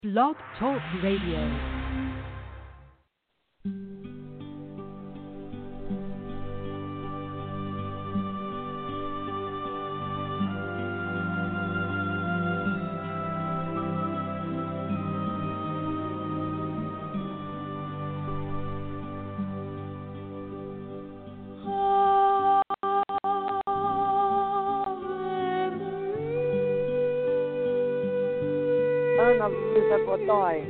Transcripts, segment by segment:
Blog Talk Radio. Ana Luísa Godoy.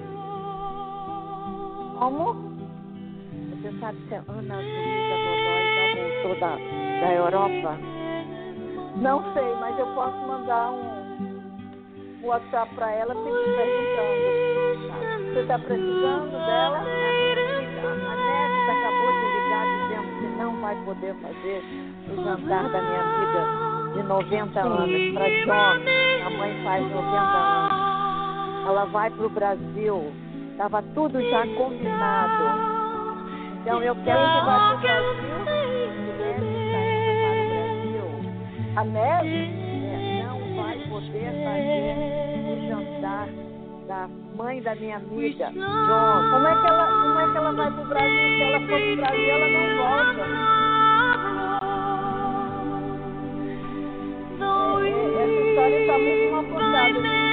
Como? Você sabe se a Ana Luísa Godoy já voltou da Europa? Não sei, mas eu posso mandar um WhatsApp para ela perguntando. Você está precisando dela? A Nete acabou de ligar dizendo que não vai poder fazer o jantar da minha amiga de 90 anos para John. A mãe faz 90 anos. Ela vai para o Brasil. Estava tudo já combinado. Então eu quero que vá para o Brasil. A Neve não vai poder fazer o jantar da mãe da minha amiga, John. Como é que ela vai para o Brasil? Se ela for para o Brasil, ela não volta. Essa história está muito mal contada.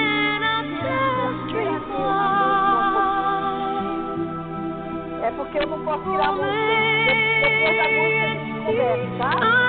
É porque eu não posso tirar a música. Depois da música a gente conversa, tá?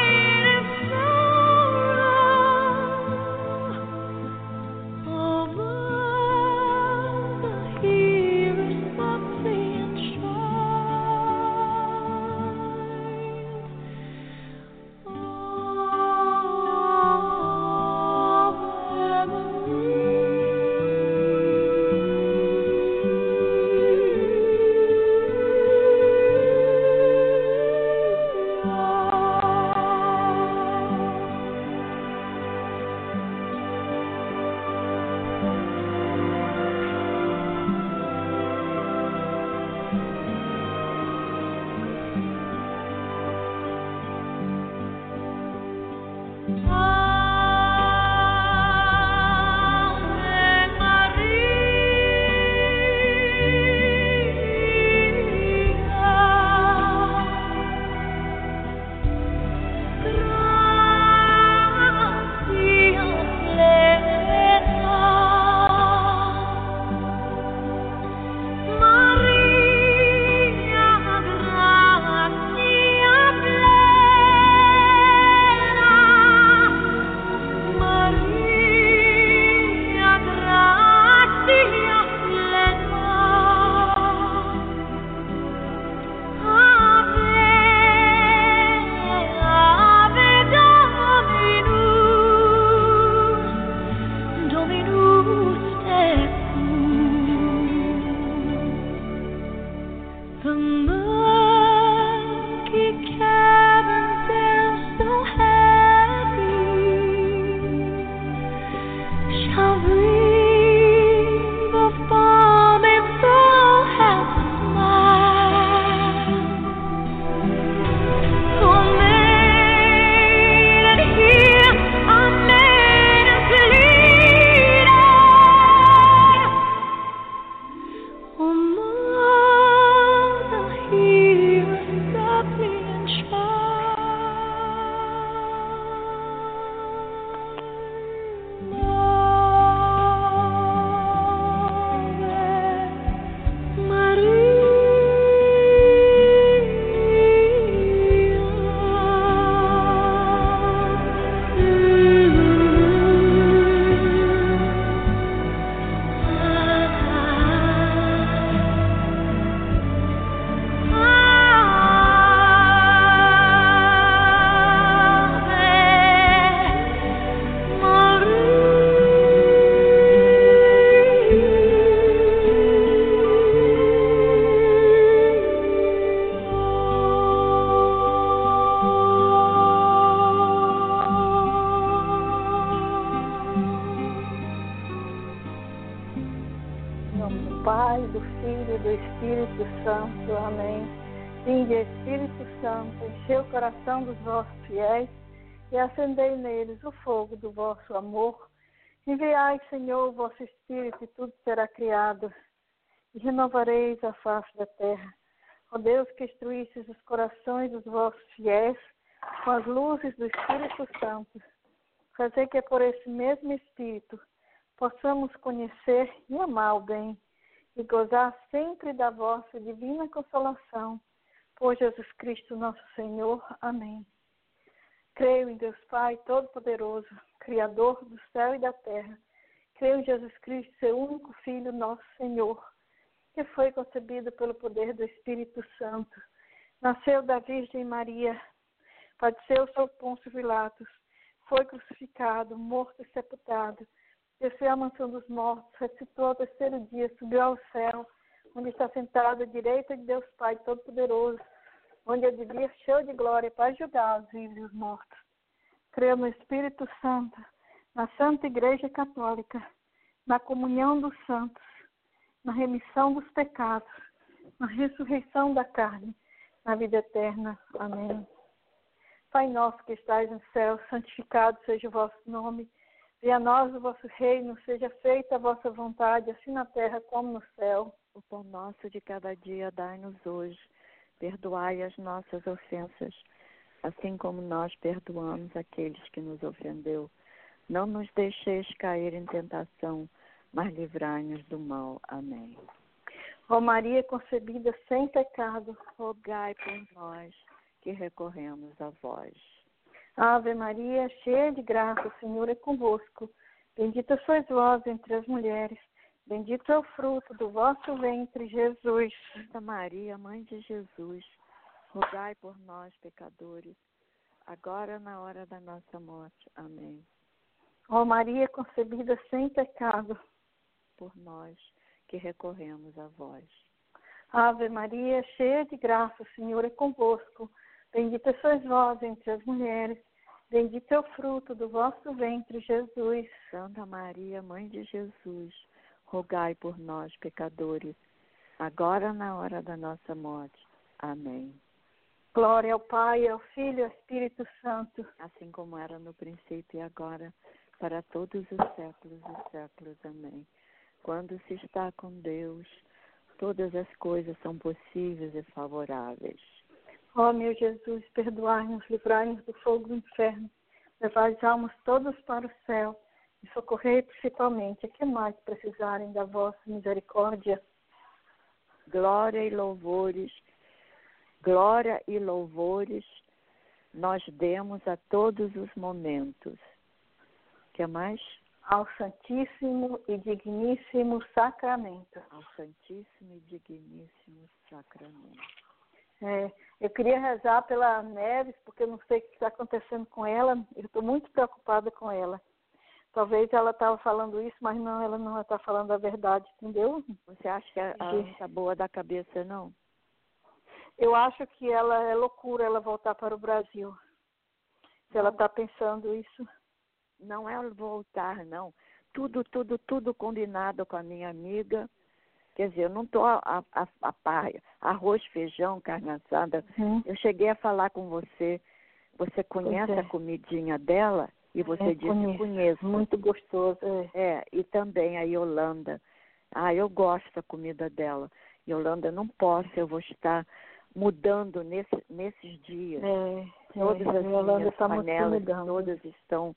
Enchei o coração dos vossos fiéis e acendei neles o fogo do vosso amor. Enviai, Senhor, o vosso Espírito, e tudo será criado, e renovareis a face da terra. Ó Deus, que instruístes os corações dos vossos fiéis com as luzes do Espírito Santo, fazer que por esse mesmo Espírito possamos conhecer e amar o bem, e gozar sempre da vossa divina consolação. Por Jesus Cristo, nosso Senhor. Amém. Creio em Deus Pai Todo-Poderoso, Criador do céu e da terra. Creio em Jesus Cristo, seu único Filho, nosso Senhor, que foi concebido pelo poder do Espírito Santo. Nasceu da Virgem Maria, padeceu sob Pôncio Pilatos, foi crucificado, morto e sepultado, desceu à mansão dos mortos, ressuscitou ao terceiro dia, subiu ao céu, onde está sentado à direita de Deus Pai Todo-Poderoso, onde há de vir cheio de glória para julgar os vivos e os mortos. Creio no Espírito Santo, na Santa Igreja Católica, na comunhão dos santos, na remissão dos pecados, na ressurreição da carne, na vida eterna. Amém. Pai nosso que estais no céu, santificado seja o vosso nome. Venha a nós o vosso reino, seja feita a vossa vontade, assim na terra como no céu. O pão nosso de cada dia dai-nos hoje. Perdoai as nossas ofensas, assim como nós perdoamos aqueles que nos ofendeu. Não nos deixeis cair em tentação, mas livrai-nos do mal. Amém. Ó Maria concebida sem pecado, rogai por nós que recorremos a vós. Ave Maria, cheia de graça, o Senhor é convosco. Bendita sois vós entre as mulheres. Bendito é o fruto do vosso ventre, Jesus. Santa Maria, Mãe de Jesus, rogai por nós, pecadores, agora e na hora da nossa morte. Amém. Ó Maria, concebida sem pecado, por nós que recorremos a vós. Ave Maria, cheia de graça, o Senhor é convosco. Bendita sois vós entre as mulheres. Bendito é o fruto do vosso ventre, Jesus. Santa Maria, Mãe de Jesus, rogai por nós, pecadores, agora na hora da nossa morte. Amém. Glória ao Pai, ao Filho e ao Espírito Santo. Assim como era no princípio e agora, para todos os séculos dos séculos. Amém. Quando se está com Deus, todas as coisas são possíveis e favoráveis. Ó meu Jesus, perdoai-nos, livrai-nos do fogo do inferno, levai as almas todas para o céu e socorrei principalmente a que mais precisarem da vossa misericórdia. Glória e louvores nós demos a todos os momentos. Que mais? Ao Santíssimo e Digníssimo Sacramento. Ao Santíssimo e Digníssimo Sacramento. Eu queria rezar pela Neves, porque eu não sei o que está acontecendo com ela. Eu estou muito preocupada com ela. Talvez ela estava falando isso, mas não, ela não está falando a verdade, entendeu? Você acha que ela não está boa da cabeça, não? Eu acho que ela é loucura ela voltar para o Brasil. Se ela está pensando isso. Não é voltar, não. Tudo combinado com a minha amiga. Quer dizer, eu não estou a par. Arroz, feijão, carne assada. Eu cheguei a falar com você. Você conhece a comidinha dela? E você disse, conheço. Muito gostoso. E também a Yolanda. Eu gosto da comida dela. Yolanda, não posso, eu vou estar mudando nesses dias. Todas as minhas panelas, todas estão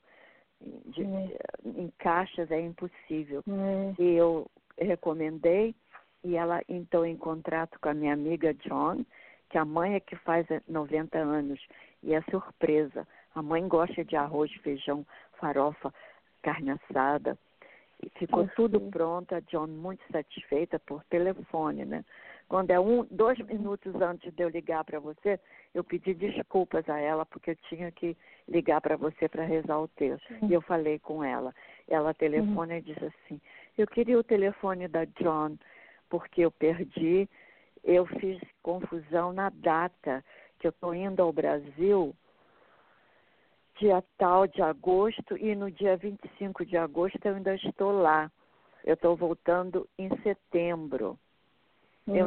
em caixas, é impossível. E eu recomendei, e ela entrou em contrato com a minha amiga John, que a mãe é que faz 90 anos, e é surpresa. A mãe gosta de arroz, feijão, farofa, carne assada. E ficou tudo pronto, a John muito satisfeita por telefone, né? Quando 2 minutos antes de eu ligar para você, eu pedi desculpas a ela, porque eu tinha que ligar para você para rezar o texto. E eu falei com ela. Ela telefona e diz assim, eu queria o telefone da John, porque eu perdi, eu fiz confusão na data que eu estou indo ao Brasil, dia tal de agosto, e no dia 25 de agosto eu ainda estou lá. Eu estou voltando em setembro. Eu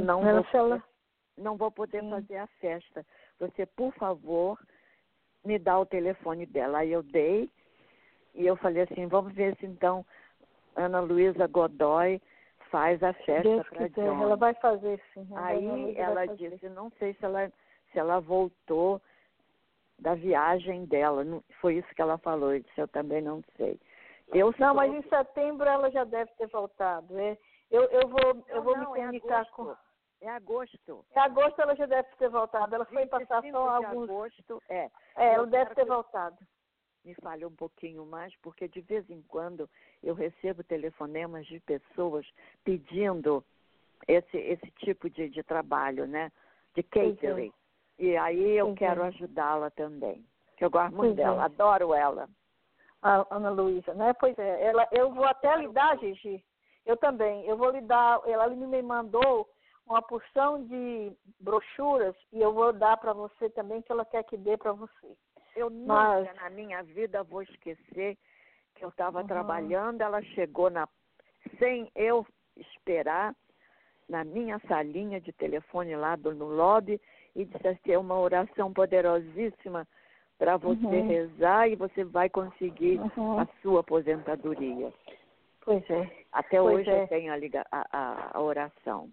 não vou poder fazer a festa. Você, por favor, me dá o telefone dela. Aí eu dei E eu falei assim, vamos ver se então Ana Luísa Godoy faz a festa para John. Ela vai fazer, sim. Aí ela disse, não sei se ela voltou da viagem dela. Não, foi isso que ela falou. Eu disse, eu também não sei. Não, mas em setembro ela já deve ter voltado. Eu vou me comunicar com... É agosto. Em agosto ela já deve ter voltado. Ela foi passar só alguns... agosto, ela deve ter voltado. Me fale um pouquinho mais, porque de vez em quando eu recebo telefonemas de pessoas pedindo esse tipo de trabalho, né? De catering. E aí eu quero ajudá-la também. Que eu gosto muito dela, adoro ela. A Ana Luísa, né? Pois é. Eu vou até lhe dar, Gigi. Eu também. Eu vou lhe dar. Ela me mandou uma porção de brochuras e eu vou dar para você também, que ela quer que dê para você. Eu nunca na minha vida vou esquecer que eu estava trabalhando, ela chegou sem eu esperar, na minha salinha de telefone lá no lobby e disse assim, é uma oração poderosíssima para você rezar e você vai conseguir a sua aposentadoria. Pois é. Até hoje eu tenho a oração.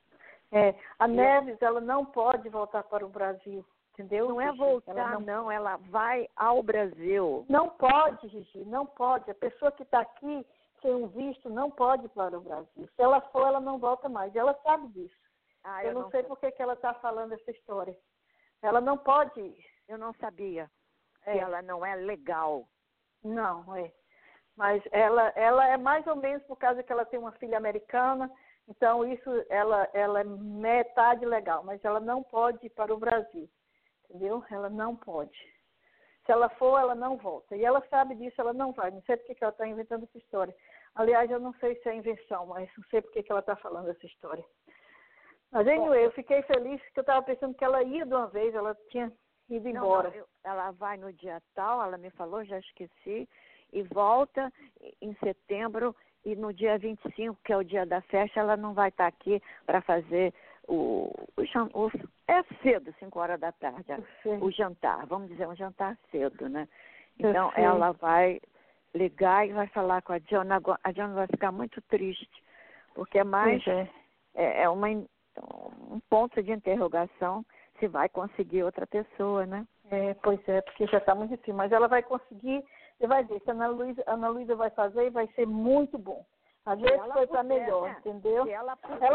A Neves, ela não pode voltar para o Brasil. Entendeu? Não é voltar, não. Ela vai ao Brasil. Não pode, Gigi, não pode. A pessoa que está aqui sem um visto não pode ir para o Brasil. Se ela for, ela não volta mais. Ela sabe disso. Eu não sei por que ela está falando essa história. Ela não pode ir. Eu não sabia que ela não é legal. Não, Mas ela é mais ou menos por causa que ela tem uma filha americana. Então, ela é metade legal. Mas ela não pode ir para o Brasil. Entendeu? Ela não pode. Se ela for, ela não volta. E ela sabe disso, ela não vai. Não sei por que ela está inventando essa história. Aliás, eu não sei se é invenção, mas não sei por que ela está falando essa história. Mas, anyway, eu fiquei feliz que eu estava pensando que ela ia de uma vez, ela tinha ido embora. Ela vai no dia tal, ela me falou, já esqueci, e volta em setembro, e no dia 25, que é o dia da festa, ela não vai estar aqui para fazer é cedo, 5 horas da tarde, o jantar, vamos dizer, um jantar cedo, né? Então, ela vai ligar e vai falar com a John. A John vai ficar muito triste, porque um ponto de interrogação se vai conseguir outra pessoa, né? Porque já está muito difícil, mas ela vai conseguir, você vai ver, se a Ana Luísa vai fazer e vai ser muito bom. Às vezes foi para melhor, entendeu? Ela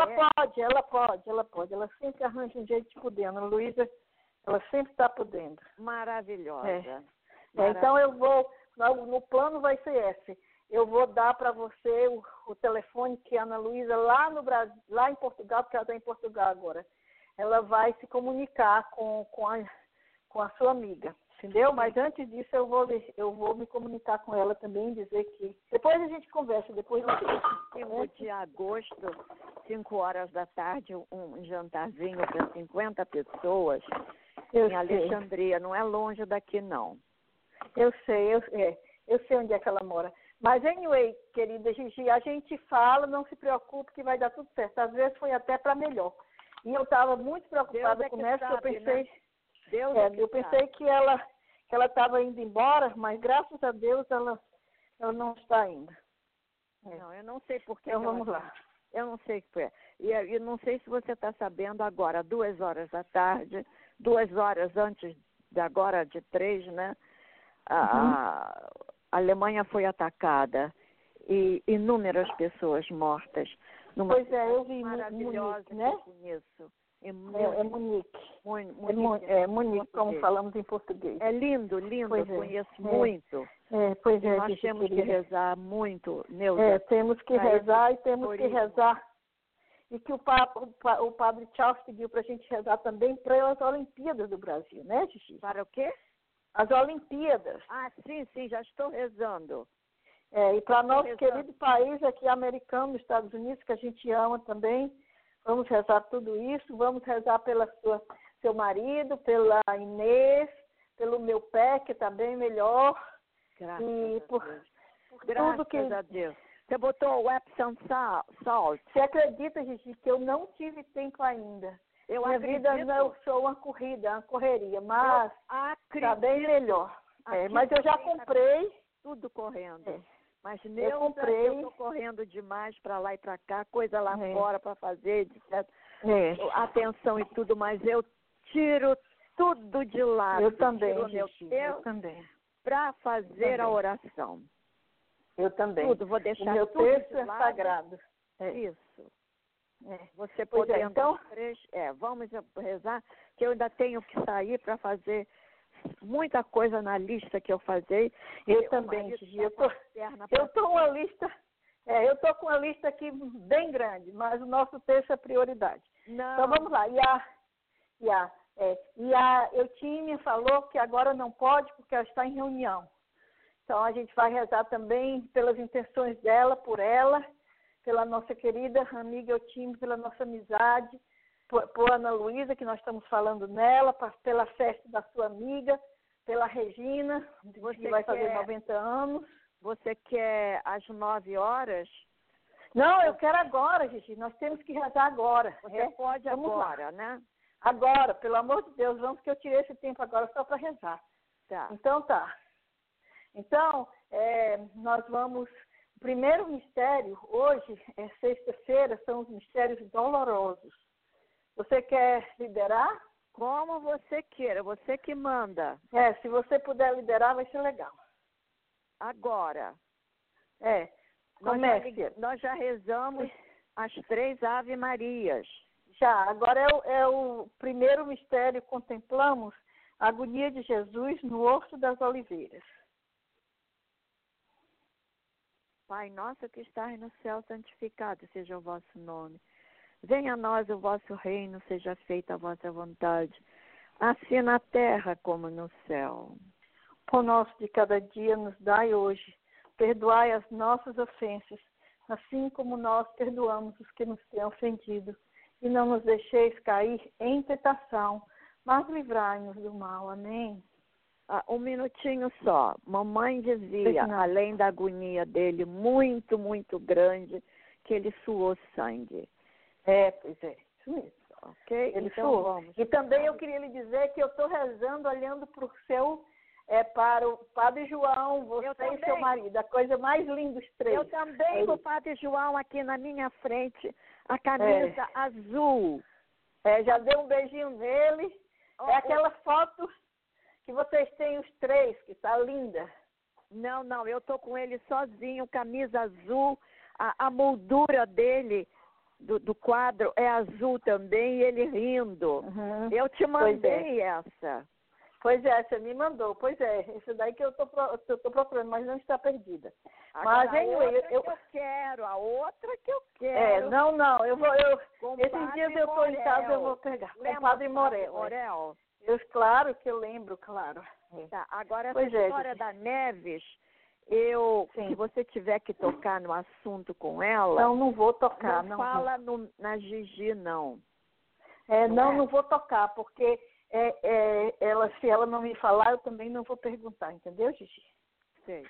pode. Ela sempre arranja um jeito de poder. Ana Luísa, ela sempre está podendo. Maravilhosa. Então eu vou, no plano vai ser esse. Eu vou dar para você o telefone que a Ana Luísa lá no Brasil, lá em Portugal, porque ela está em Portugal agora, ela vai se comunicar com a sua amiga. Entendeu? Mas antes disso eu vou me comunicar com ela também, dizer que... Depois a gente conversa, depois de agosto, 5 horas da tarde, um jantarzinho para 50 pessoas em Alexandria. Não é longe daqui, não. Eu sei onde é que ela mora. Mas, anyway, querida Gigi, a gente fala, não se preocupe que vai dar tudo certo. Às vezes foi até para melhor. E eu estava muito preocupada com essa, eu pensei... Né? Eu pensei que ela estava indo embora, mas graças a Deus ela não está indo. Não, eu não sei por que. Então vamos lá. Eu não sei o que é. E eu não sei se você está sabendo agora, 2 horas da tarde, 2 horas antes de 3, né? A Alemanha foi atacada e inúmeras pessoas mortas. Pois eu vi maravilhosa, Munique, né? Conheço. É Munique. Munique, como falamos em português. É lindo, eu conheço muito. Nós temos que rezar muito, Neuza. Temos que rezar e temos que rezar. E que o Padre Charles pediu para a gente rezar também para as Olimpíadas do Brasil, né, Gigi? Para o quê? As Olimpíadas. Sim, já estou rezando. E para nosso querido país aqui, americano, Estados Unidos, que a gente ama também, vamos rezar tudo isso, vamos rezar pelo seu marido, pela Inês, pelo meu pé, que está bem melhor. Graças a Deus. Você botou o Epsom Salt. Você acredita, Gigi, que eu não tive tempo ainda? Minha vida não sou uma correria, mas está bem melhor. Mas eu já comprei tudo correndo. É. Mas Eu comprei. eu tô correndo demais para lá e para cá, coisa lá fora para fazer, etc. Atenção e tudo, mas eu tiro tudo de lado. Eu também, tiro meu Gigi, tempo eu também. para fazer a oração. Eu também. Tudo, vou deixar o meu tudo texto de é lado. sagrado. Isso. Você Pois podendo. então, vamos rezar, que eu ainda tenho que sair para fazer muita coisa na lista que eu fazer. Eu também, Gigi. Eu tô uma lista. Eu estou com uma lista aqui bem grande, mas o nosso texto é prioridade. Não. Então vamos lá. E a Eutímia falou que agora não pode porque ela está em reunião. Então a gente vai rezar também pelas intenções dela, por ela, pela nossa querida amiga Eutímia, pela nossa amizade, por Ana Luísa, que nós estamos falando nela, pela festa da sua amiga, pela Regina, que vai fazer 90 anos. Você quer às 9 horas? Não, eu quero agora, Gigi. Nós temos que rezar agora. Você pode vamos agora, lá. né? Agora, pelo amor de Deus, vamos que eu tirei esse tempo agora só para rezar. Tá. Então tá. Então, nós vamos... O primeiro mistério, hoje, é sexta-feira, são os mistérios dolorosos. Você quer liderar? Como você queira, você que manda. Se você puder liderar, vai ser legal. Agora. Comece. Nós já rezamos as 3 Ave Marias. Já, agora é o primeiro mistério, contemplamos a agonia de Jesus no Horto das Oliveiras. Pai nosso que estás no céu, santificado seja o vosso nome. Venha a nós o vosso reino, seja feita a vossa vontade, assim na terra como no céu. O pão nosso de cada dia nos dai hoje. Perdoai as nossas ofensas, assim como nós perdoamos os que nos têm ofendido. E não nos deixeis cair em tentação, mas livrai-nos do mal. Amém. Um minutinho só. Mamãe dizia, além da agonia dele, muito, muito grande, que ele suou sangue. Pois é. Isso mesmo. Ok? Ele então suou. Vamos. E também eu queria lhe dizer que eu estou rezando, olhando para o seu... para o Padre João, você e seu marido, a coisa mais linda dos 3. Eu também, o Padre João, aqui na minha frente, a camisa azul. Já deu um beijinho nele. Aquela foto que vocês têm os 3, que está linda. Não, eu tô com ele sozinho, camisa azul, a moldura dele, do quadro, é azul também, e ele rindo. Uhum. Eu te mandei essa. Pois você me mandou. Pois esse daí que eu tô procurando, mas não está perdida. Agora, mas a outra que eu quero. Não, eu vou... esses dias eu estou em casa, eu vou pegar. Com o Padre Morel. Claro que eu lembro, claro. Tá, agora essa história da Neves, se você tiver que tocar no assunto com ela... Não vou tocar. Não fala na Gigi, não. Não vou tocar, porque... se ela não me falar, eu também não vou perguntar, entendeu, Gigi? Sei.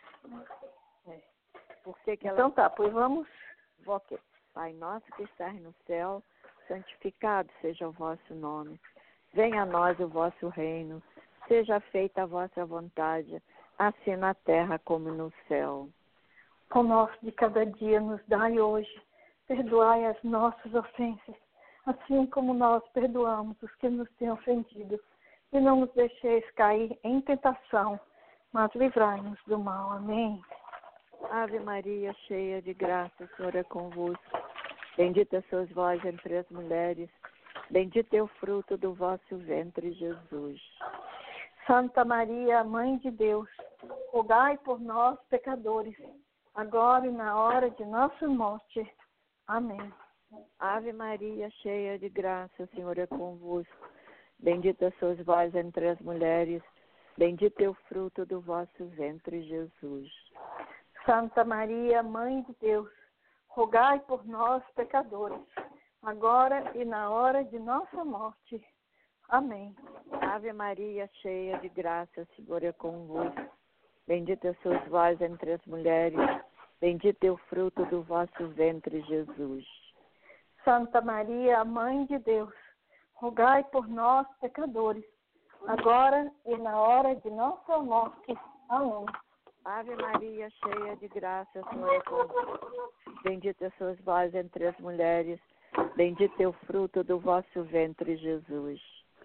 Por que ela... Então tá, pois vamos. Ok. Pai nosso que estás no céu, santificado seja o vosso nome. Venha a nós o vosso reino, seja feita a vossa vontade, assim na terra como no céu. O pão nosso de cada dia nos dai hoje, perdoai as nossas ofensas, assim como nós perdoamos os que nos têm ofendido. E não nos deixeis cair em tentação, mas livrai-nos do mal. Amém. Ave Maria, cheia de graça, o Senhor é convosco. Bendita sois vós entre as mulheres, bendito é o fruto do vosso ventre, Jesus. Santa Maria, Mãe de Deus, rogai por nós, pecadores, agora e na hora de nossa morte. Amém. Ave Maria, cheia de graça, o Senhor é convosco. Bendita sois vós entre as mulheres, bendito é o fruto do vosso ventre, Jesus. Santa Maria, Mãe de Deus, rogai por nós, pecadores, agora e na hora de nossa morte. Amém. Ave Maria, cheia de graça, o Senhor é convosco. Bendita sois vós entre as mulheres, bendito é o fruto do vosso ventre, Jesus. Santa Maria, Mãe de Deus, rogai por nós, pecadores, agora e na hora de nossa morte. Amém. Ave Maria, cheia de graça, o Senhor é convosco. Bendita sois vós entre as mulheres, bendito é o fruto do vosso ventre, Jesus.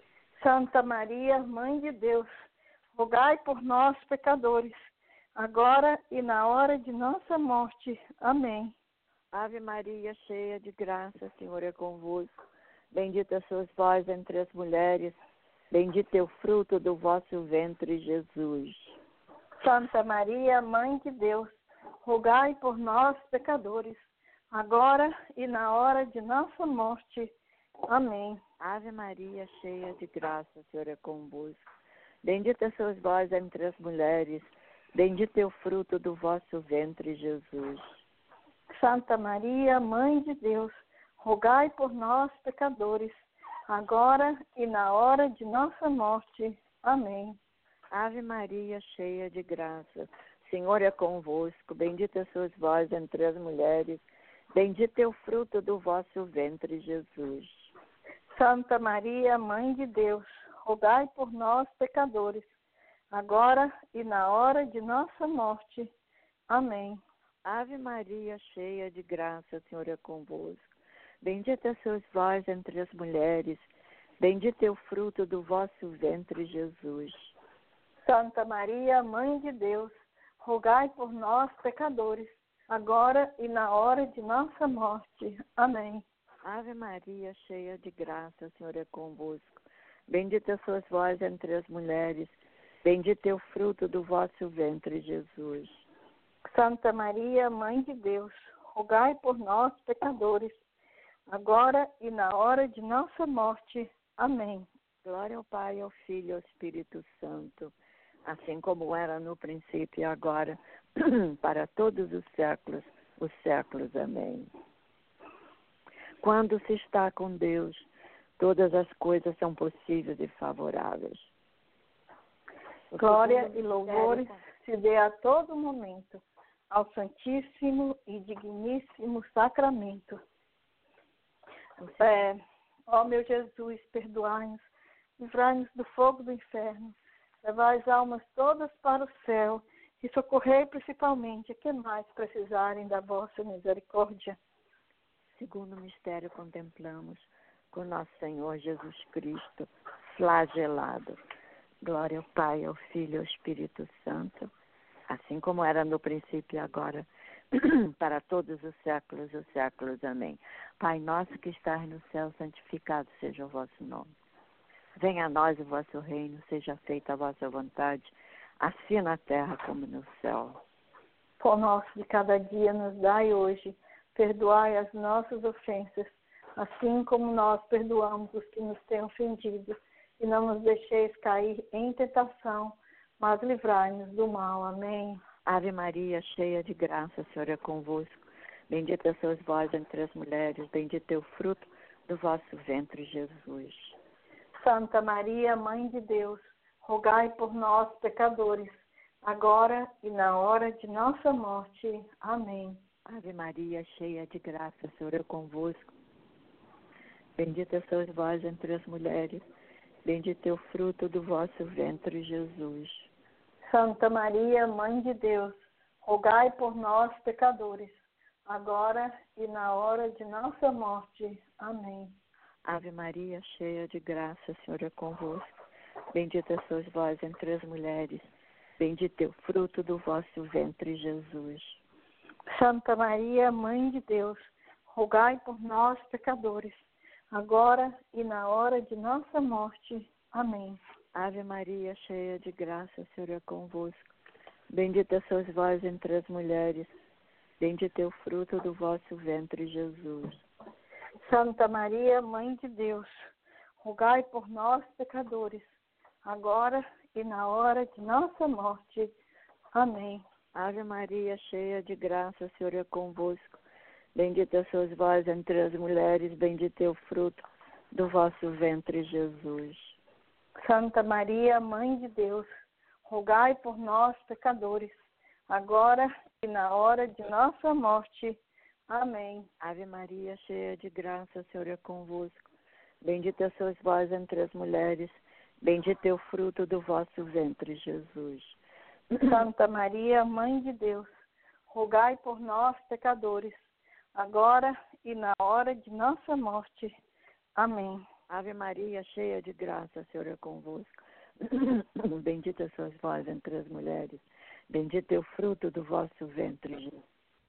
Santa Maria, Mãe de Deus, rogai por nós, pecadores, agora e na hora de nossa morte. Amém. Ave Maria, cheia de graça, o Senhor é convosco. Bendita sois vós entre as mulheres, bendito é o fruto do vosso ventre, Jesus. Santa Maria, Mãe de Deus, rogai por nós, pecadores, agora e na hora de nossa morte. Amém. Ave Maria, cheia de graça, o Senhor é convosco. Bendita sois vós entre as mulheres, bendito é o fruto do vosso ventre, Jesus. Santa Maria, Mãe de Deus, rogai por nós, pecadores, agora e na hora de nossa morte. Amém. Ave Maria, cheia de graça, o Senhor é convosco. Bendita sois vós entre as mulheres, bendito é o fruto do vosso ventre, Jesus. Santa Maria, Mãe de Deus, rogai por nós, pecadores, agora e na hora de nossa morte. Amém. Ave Maria, cheia de graça, o Senhor é convosco. Bendita sois vós entre as mulheres, bendito é o fruto do vosso ventre, Jesus. Santa Maria, Mãe de Deus, rogai por nós, pecadores, agora e na hora de nossa morte. Amém. Ave Maria, cheia de graça, o Senhor é convosco. Bendita sois vós entre as mulheres, bendito é o fruto do vosso ventre, Jesus. Santa Maria, Mãe de Deus, rogai por nós, pecadores, agora e na hora de nossa morte. Amém. Glória ao Pai, ao Filho e ao Espírito Santo, assim como era no princípio e agora, para todos os séculos. Amém. Quando se está com Deus, todas as coisas são possíveis e favoráveis. Glória e louvores se dê a todo momento ao Santíssimo e Digníssimo Sacramento. Ó meu Jesus, perdoai-nos, livrai-nos do fogo do inferno, levai as almas todas para o céu e socorrei principalmente a que mais precisarem da vossa misericórdia. Segundo mistério contemplamos com nosso Senhor Jesus Cristo flagelado. Glória ao Pai, ao Filho e ao Espírito Santo, assim como era no princípio e agora, para todos os séculos. Amém. Pai nosso que estás no céu, santificado seja o vosso nome. Venha a nós o vosso reino, seja feita a vossa vontade, assim na terra como no céu. Pão nosso de cada dia nos dai hoje, perdoai as nossas ofensas, assim como nós perdoamos os que nos têm ofendido, e não nos deixeis cair em tentação, mas livrai-nos do mal. Amém. Ave Maria, cheia de graça, o Senhor é convosco. Bendita sois vós entre as mulheres, bendito é o fruto do vosso ventre, Jesus. Santa Maria, Mãe de Deus, rogai por nós, pecadores, agora e na hora de nossa morte. Amém. Ave Maria, cheia de graça, o Senhor é convosco. Bendita sois vós entre as mulheres, bendito é o fruto do vosso ventre, Jesus. Santa Maria, Mãe de Deus, rogai por nós, pecadores, agora e na hora de nossa morte. Amém. Ave Maria, cheia de graça, o Senhor é convosco. Bendita sois vós entre as mulheres, bendito é o fruto do vosso ventre, Jesus. Santa Maria, Mãe de Deus, rogai por nós, pecadores, agora e na hora de nossa morte. Amém. Ave Maria, cheia de graça, o Senhor é convosco. Bendita sois vós entre as mulheres, bendito é o fruto do vosso ventre, Jesus. Santa Maria, Mãe de Deus, rogai por nós, pecadores, agora e na hora de nossa morte. Amém. Ave Maria, cheia de graça, o Senhor é convosco. Bendita sois vós entre as mulheres, bendito é o fruto do vosso ventre, Jesus. Santa Maria, Mãe de Deus, rogai por nós, pecadores, agora e na hora de nossa morte. Amém. Ave Maria, cheia de graça, o Senhor é convosco. Bendita sois vós entre as mulheres, bendito é o fruto do vosso ventre, Jesus. Santa Maria, Mãe de Deus, rogai por nós, pecadores, agora e na hora de nossa morte. Amém. Ave Maria, cheia de graça, o Senhor é convosco. Bendita sois vós entre as mulheres, bendito é o fruto do vosso ventre, Jesus.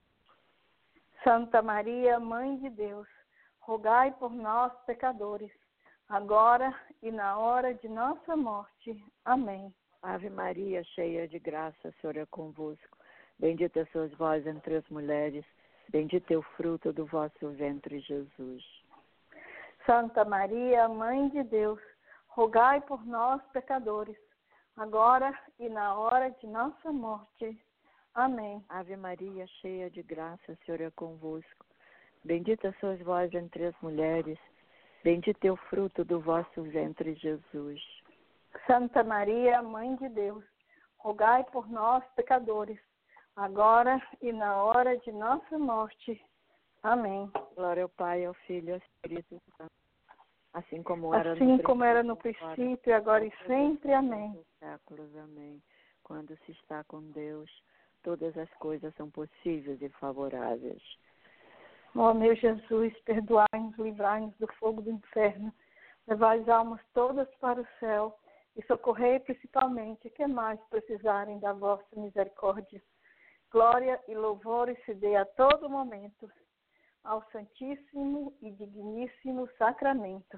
Santa Maria, Mãe de Deus, rogai por nós, pecadores, agora e na hora de nossa morte. Amém. Ave Maria, cheia de graça, o Senhor é convosco. Bendita sois vós entre as mulheres, bendito é o fruto do vosso ventre, Jesus. Santa Maria, Mãe de Deus, rogai por nós, pecadores, agora e na hora de nossa morte. Amém. Ave Maria, cheia de graça, o Senhor é convosco. Bendita sois vós entre as mulheres, bendito é o fruto do vosso ventre, Jesus. Santa Maria, Mãe de Deus, rogai por nós, pecadores, agora e na hora de nossa morte. Amém. Glória ao Pai, ao Filho e ao Espírito Santo, assim como era no princípio, agora e sempre. Amém. Séculos. Amém. Quando se está com Deus, todas as coisas são possíveis e favoráveis. Ó meu Jesus, perdoai-nos, livrai-nos do fogo do inferno, levai as almas todas para o céu e socorrei principalmente que mais precisarem da vossa misericórdia. Glória e louvor se dê a todo momento ao Santíssimo e Digníssimo Sacramento.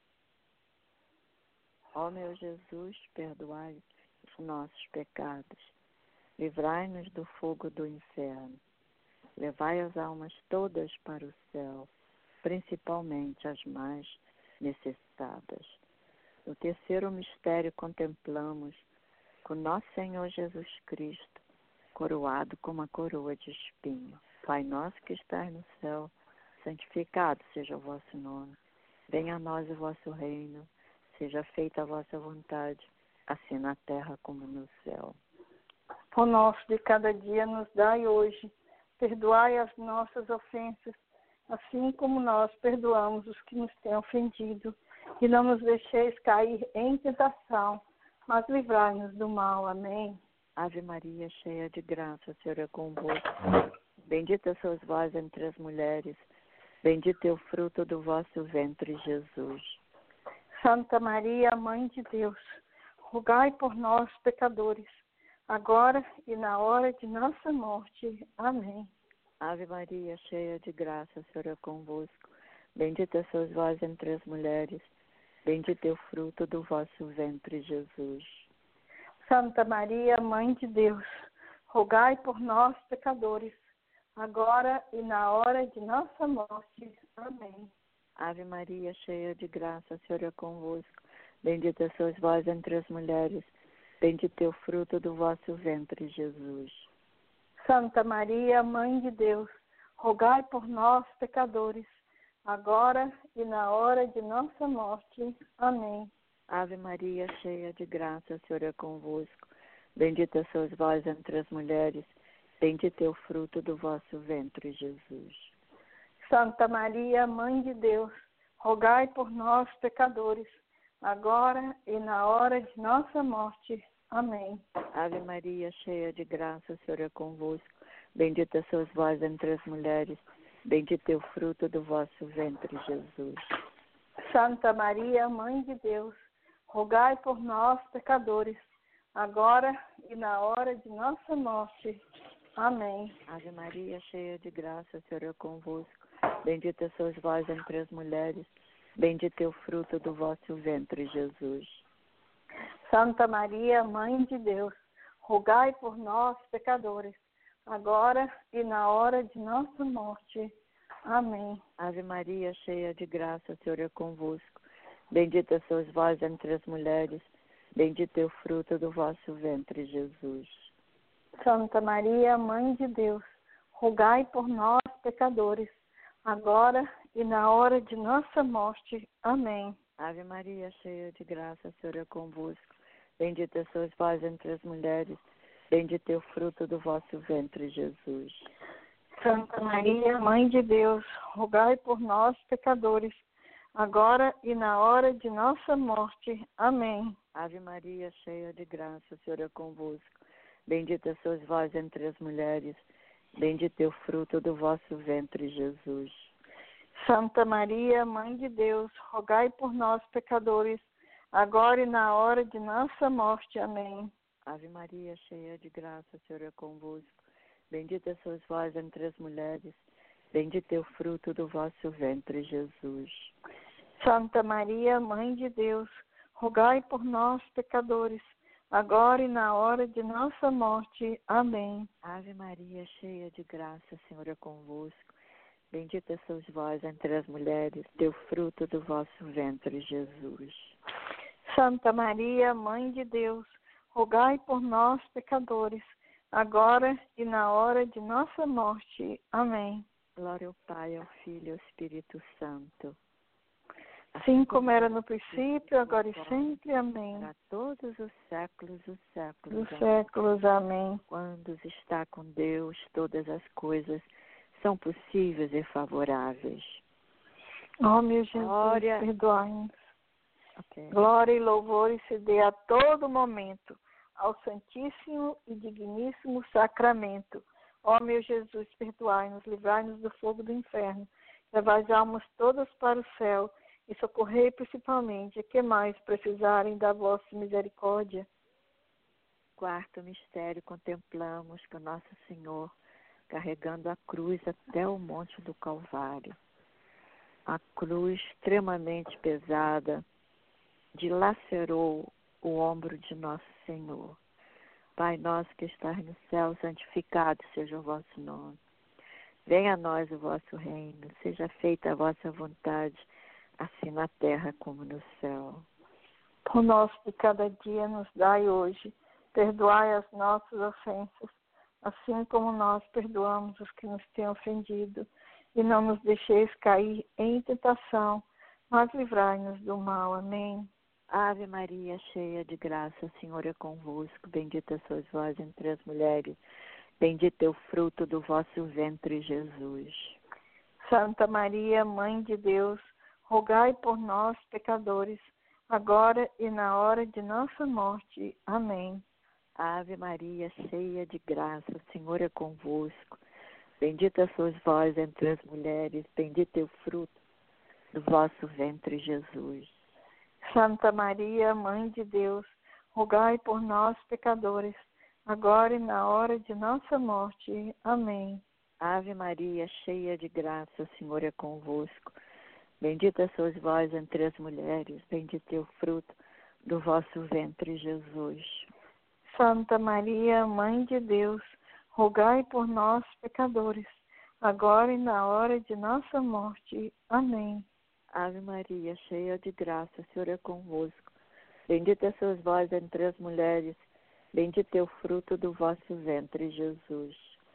Ó meu Jesus, perdoai os nossos pecados, livrai-nos do fogo do inferno, levai as almas todas para o céu, principalmente as mais necessitadas. No terceiro mistério contemplamos com nosso Senhor Jesus Cristo, coroado com uma coroa de espinho. Pai nosso que estás no céu, santificado seja o vosso nome. Venha a nós o vosso reino, seja feita a vossa vontade, assim na terra como no céu. O nosso de cada dia nos dai hoje, perdoai as nossas ofensas, assim como nós perdoamos os que nos têm ofendido. E não nos deixeis cair em tentação, mas livrai-nos do mal. Amém. Ave Maria, cheia de graça, o Senhor é convosco. Bendita sois vós entre as mulheres, bendito é o fruto do vosso ventre, Jesus. Santa Maria, Mãe de Deus, rogai por nós, pecadores, agora e na hora de nossa morte. Amém. Ave Maria, cheia de graça, o Senhor é convosco. Bendita sois vós entre as mulheres, bendito é o fruto do vosso ventre, Jesus. Santa Maria, Mãe de Deus, rogai por nós, pecadores, agora e na hora de nossa morte. Amém. Ave Maria, cheia de graça, o Senhor é convosco. Bendita sois vós entre as mulheres, bendito é o fruto do vosso ventre, Jesus. Santa Maria, Mãe de Deus, rogai por nós, pecadores, agora e na hora de nossa morte. Amém. Ave Maria, cheia de graça, o Senhor é convosco. Bendita sois vós entre as mulheres, bendito é o fruto do vosso ventre, Jesus. Santa Maria, Mãe de Deus, rogai por nós, pecadores, agora e na hora de nossa morte. Amém. Ave Maria, cheia de graça, o Senhor é convosco. Bendita sois vós entre as mulheres, bendito é o fruto do vosso ventre, Jesus. Santa Maria, Mãe de Deus, rogai por nós, pecadores, agora e na hora de nossa morte. Amém. Ave Maria, cheia de graça, o Senhor é convosco. Bendita sois vós entre as mulheres, bendito é o fruto do vosso ventre, Jesus. Santa Maria, Mãe de Deus, rogai por nós, pecadores, agora e na hora de nossa morte. Amém. Ave Maria, cheia de graça, o Senhor é convosco. Bendita sois vós entre as mulheres, bendito é o fruto do vosso ventre, Jesus. Santa Maria, Mãe de Deus, rogai por nós, pecadores, agora e na hora de nossa morte. Amém. Ave Maria, cheia de graça, o Senhor é convosco. Bendita sois vós entre as mulheres, bendito é o fruto do vosso ventre, Jesus. Santa Maria, Mãe de Deus, rogai por nós, pecadores, agora e na hora de nossa morte. Amém. Ave Maria, cheia de graça, o Senhor é convosco. Bendita sois vós entre as mulheres, bendito é o fruto do vosso ventre, Jesus. Santa Maria, Mãe de Deus, rogai por nós, pecadores, agora e na hora de nossa morte. Amém. Ave Maria, cheia de graça, o Senhor é convosco. Bendita sois vós entre as mulheres, bendito é o fruto do vosso ventre, Jesus. Santa Maria, Mãe de Deus, rogai por nós, pecadores, agora e na hora de nossa morte. Amém. Ave Maria, cheia de graça, o Senhor é convosco. Bendita sois vós entre as mulheres, teu fruto do vosso ventre, Jesus. Santa Maria, Mãe de Deus, rogai por nós, pecadores, agora e na hora de nossa morte. Amém. Glória ao Pai, ao Filho e ao Espírito Santo. Assim como era no princípio, agora e sempre. Amém. Para todos os séculos, os séculos. Dos séculos. Amém. Quando se está com Deus, todas as coisas são possíveis e favoráveis. Ó meu Jesus, Glória. perdoai-nos. Okay. Glória e louvor se dê a todo momento ao Santíssimo e Digníssimo Sacramento. Ó meu Jesus, perdoai-nos, livrai-nos do fogo do inferno, levai as almas todas para o céu e socorrei principalmente a que mais precisarem da vossa misericórdia. Quarto mistério, contemplamos que o Nosso Senhor, carregando a cruz até o Monte do Calvário, a cruz extremamente pesada, dilacerou o ombro de Nosso Senhor. Pai nosso que estás no céu, santificado seja o vosso nome. Venha a nós o vosso reino, seja feita a vossa vontade, assim na terra como no céu. Pão nosso de cada dia nos dai hoje, perdoai as nossas ofensas, assim como nós perdoamos os que nos têm ofendido, e não nos deixeis cair em tentação, mas livrai-nos do mal. Amém. Ave Maria, cheia de graça, o Senhor é convosco, bendita sois vós entre as mulheres, bendito é o fruto do vosso ventre, Jesus. Santa Maria, Mãe de Deus, rogai por nós, pecadores, agora e na hora de nossa morte. Amém. Ave Maria, cheia de graça, o Senhor é convosco, bendita sois vós entre as mulheres, bendito é o fruto do vosso ventre, Jesus. Santa Maria, Mãe de Deus, rogai por nós, pecadores, agora e na hora de nossa morte. Amém. Ave Maria, cheia de graça, o Senhor é convosco. Bendita sois vós entre as mulheres, bendito é o fruto do vosso ventre, Jesus. Santa Maria, Mãe de Deus, rogai por nós, pecadores, agora e na hora de nossa morte. Amém. Ave Maria, cheia de graça, o Senhor é convosco. Bendita sois vós entre as mulheres, bendito é o fruto do vosso ventre, Jesus.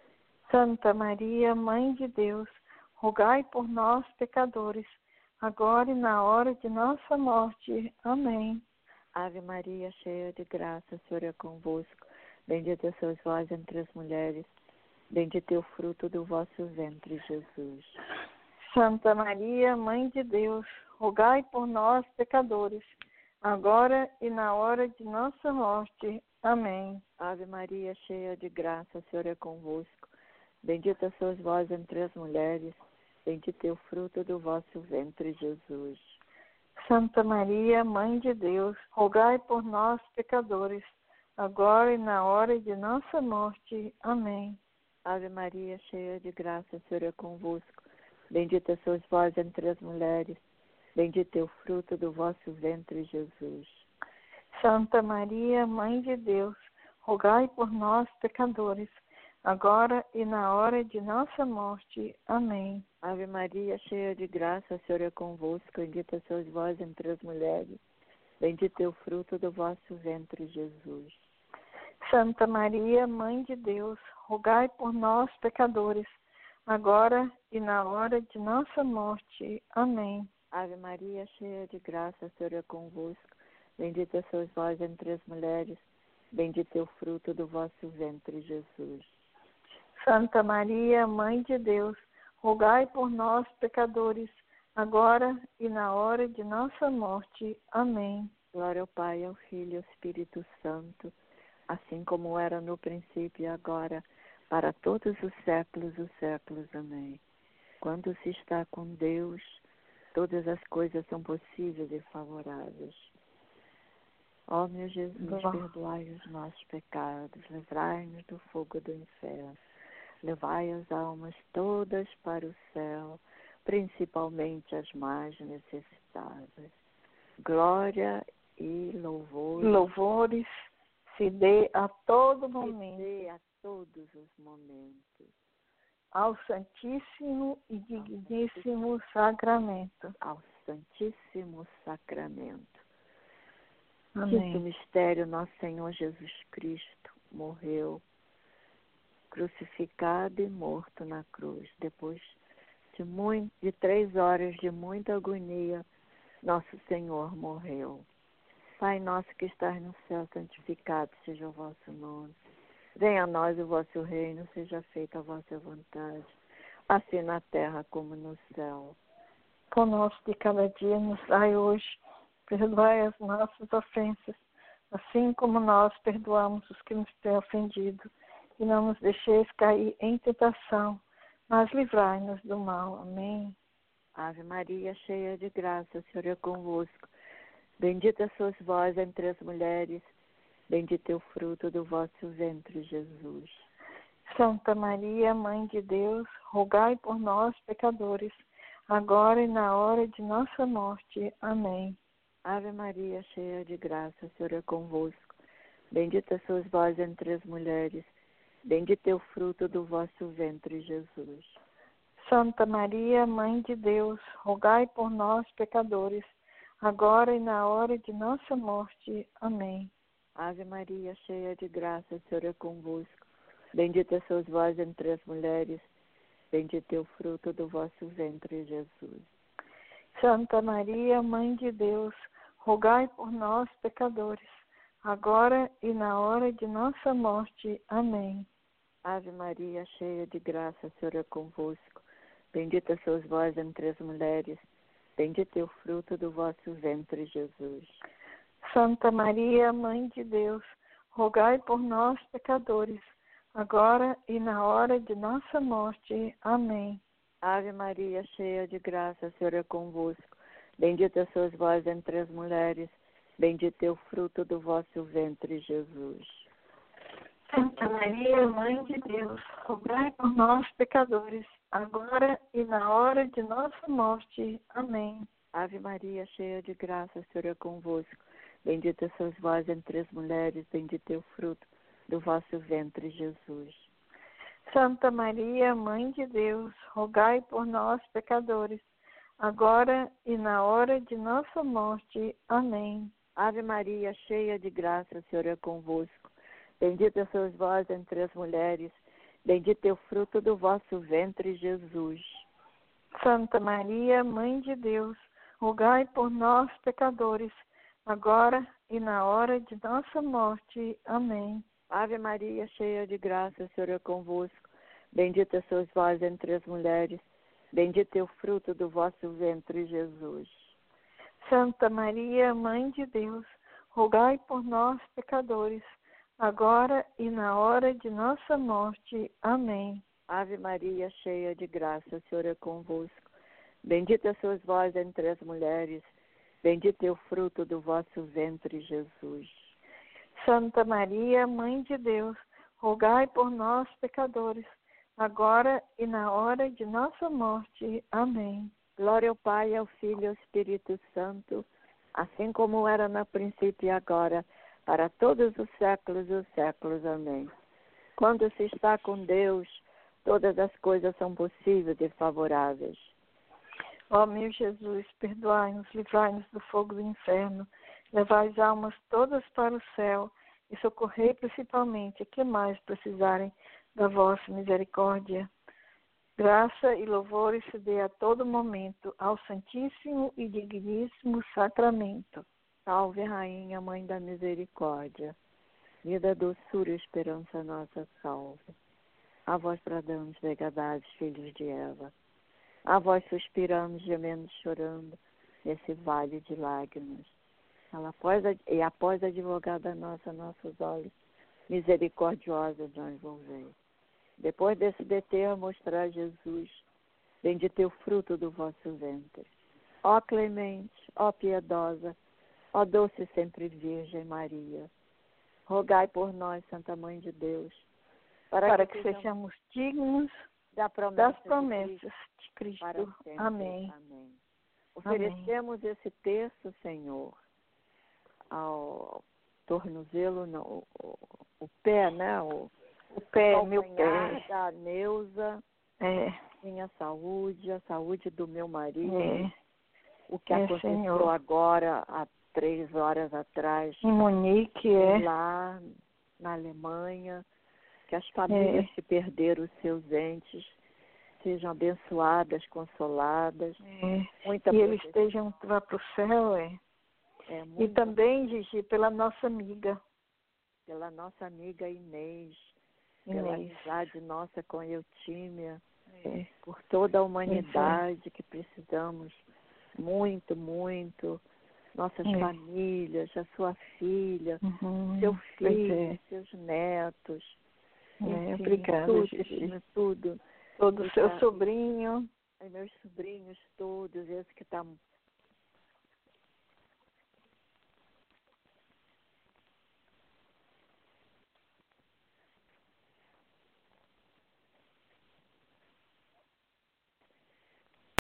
Santa Maria, Mãe de Deus, rogai por nós, pecadores, agora e na hora de nossa morte. Amém. Ave Maria, cheia de graça, o Senhor é convosco. Bendita sois vós entre as mulheres, bendito é o fruto do vosso ventre, Jesus. Santa Maria, Mãe de Deus, rogai por nós, pecadores, agora e na hora de nossa morte. Amém. Ave Maria, cheia de graça, o Senhor é convosco. Bendita sois vós entre as mulheres, bendito é o fruto do vosso ventre, Jesus. Santa Maria, Mãe de Deus, rogai por nós, pecadores, agora e na hora de nossa morte. Amém. Ave Maria, cheia de graça, o Senhor é convosco. Bendita sois vós entre as mulheres, bendito é o fruto do vosso ventre, Jesus. Santa Maria, Mãe de Deus, rogai por nós, pecadores, agora e na hora de nossa morte. Amém. Ave Maria, cheia de graça, o Senhor é convosco. Bendita sois vós entre as mulheres, bendito é o fruto do vosso ventre, Jesus. Santa Maria, Mãe de Deus, rogai por nós, pecadores, agora e na hora de nossa morte. Amém. Ave Maria, cheia de graça, o Senhor é convosco. Bendita sois vós entre as mulheres, bendito é o fruto do vosso ventre, Jesus. Santa Maria, Mãe de Deus, rogai por nós, pecadores, agora e na hora de nossa morte. Amém. Glória ao Pai, ao Filho e ao Espírito Santo, assim como era no princípio e agora, para todos os séculos. Amém. Quando se está com Deus, todas as coisas são possíveis e favoráveis. Ó meu Jesus, perdoai os nossos pecados, livrai-nos do fogo do inferno, levai as almas todas para o céu, principalmente as mais necessitadas. Glória e louvores se dê a todo momento. Se dê a todos os momentos. Ao Santíssimo e Digníssimo Sacramento. Ao Santíssimo Sacramento. Amém. Quinto mistério, nosso Senhor Jesus Cristo morreu, crucificado e morto na cruz. Depois de 3 horas de muita agonia, nosso Senhor morreu. Pai nosso que estás no céu, santificado seja o vosso nome. Venha a nós o vosso reino, seja feita a vossa vontade, assim na terra como no céu. Pão nosso de cada dia nos dai hoje, perdoai as nossas ofensas, assim como nós perdoamos os que nos têm ofendido, e não nos deixeis cair em tentação, mas livrai-nos do mal. Amém. Ave Maria, cheia de graça, o Senhor é convosco. Bendita sois vós entre as mulheres, bendito é o fruto do vosso ventre, Jesus. Santa Maria, Mãe de Deus, rogai por nós, pecadores, agora e na hora de nossa morte. Amém. Ave Maria, cheia de graça, o Senhor é convosco. Bendita sois vós entre as mulheres, bendito é o fruto do vosso ventre, Jesus. Santa Maria, Mãe de Deus, rogai por nós, pecadores, agora e na hora de nossa morte. Amém. Ave Maria, cheia de graça, o Senhor é convosco. Bendita sois vós entre as mulheres, bendito é o fruto do vosso ventre, Jesus. Santa Maria, Mãe de Deus, rogai por nós, pecadores, agora e na hora de nossa morte. Amém. Ave Maria, cheia de graça, o Senhor é convosco. Bendita sois vós entre as mulheres, bendito é o fruto do vosso ventre, Jesus. Santa Maria, Mãe de Deus, rogai por nós, pecadores, agora e na hora de nossa morte. Amém. Ave Maria, cheia de graça, o Senhor é convosco. Bendita sois vós entre as mulheres, bendito é o fruto do vosso ventre, Jesus. Santa Maria, Mãe de Deus, rogai por nós, pecadores, agora e na hora de nossa morte. Amém. Ave Maria, cheia de graça, o Senhor é convosco. Bendita sois vós entre as mulheres, bendito é o fruto do vosso ventre, Jesus. Santa Maria, Mãe de Deus, rogai por nós, pecadores, agora e na hora de nossa morte. Amém. Ave Maria, cheia de graça, o Senhor é convosco. Bendita sois vós entre as mulheres, bendito é o fruto do vosso ventre, Jesus. Santa Maria, Mãe de Deus, rogai por nós, pecadores, agora e na hora de nossa morte. Amém. Ave Maria, cheia de graça, o Senhor é convosco. Bendita sois vós entre as mulheres, bendito é o fruto do vosso ventre, Jesus. Santa Maria, Mãe de Deus, rogai por nós, pecadores, agora e na hora de nossa morte. Amém. Ave Maria, cheia de graça, o Senhor é convosco. Bendita sois vós entre as mulheres, bendito é o fruto do vosso ventre, Jesus. Santa Maria, Mãe de Deus, rogai por nós, pecadores, agora e na hora de nossa morte. Amém. Glória ao Pai, ao Filho e ao Espírito Santo, assim como era no princípio e agora, para todos os séculos. Amém. Quando se está com Deus, todas as coisas são possíveis e favoráveis. Ó meu Jesus, perdoai-nos, livrai-nos do fogo do inferno, levai as almas todas para o céu e socorrei principalmente a que mais precisarem da vossa misericórdia. Graça e louvores se dê a todo momento ao Santíssimo e Digníssimo Sacramento. Salve, Rainha, Mãe da Misericórdia, vida, doçura e esperança nossa, salve. A vós bradamos, degadados, filhos de Eva. A vós suspiramos, gemendo, chorando, nesse vale de lágrimas. Após advogada nossa, nossos olhos misericordiosa, não envolvei. Depois desse deter, mostrar Jesus, bendito é o fruto do vosso ventre. Ó clemente, ó piedosa, ó doce sempre Virgem Maria, rogai por nós, Santa Mãe de Deus, para que sejamos dignos das das promessas promessas de Cristo. para sempre. Amém. Amém. Oferecemos esse terço, Senhor, ao tornozelo, não, o pé, né? O pé, meu pé. Da Neuza, É. minha saúde, a saúde do meu marido. É. O que aconteceu Senhor. agora, há 3 horas atrás, Em Munique, lá na Alemanha, que as famílias que perderam os seus entes sejam abençoadas, consoladas. E eles estejam lá para o céu, E também, Gigi, pela nossa amiga. Pela nossa amiga Inês. Pela amizade nossa com Eutímia. Por toda a humanidade que precisamos muito, muito. Nossas famílias, a sua filha, seu filho, seus netos. Enfim, obrigada, Gigi. Tudo. Todo o seu sobrinho. Meus sobrinhos todos, esse que está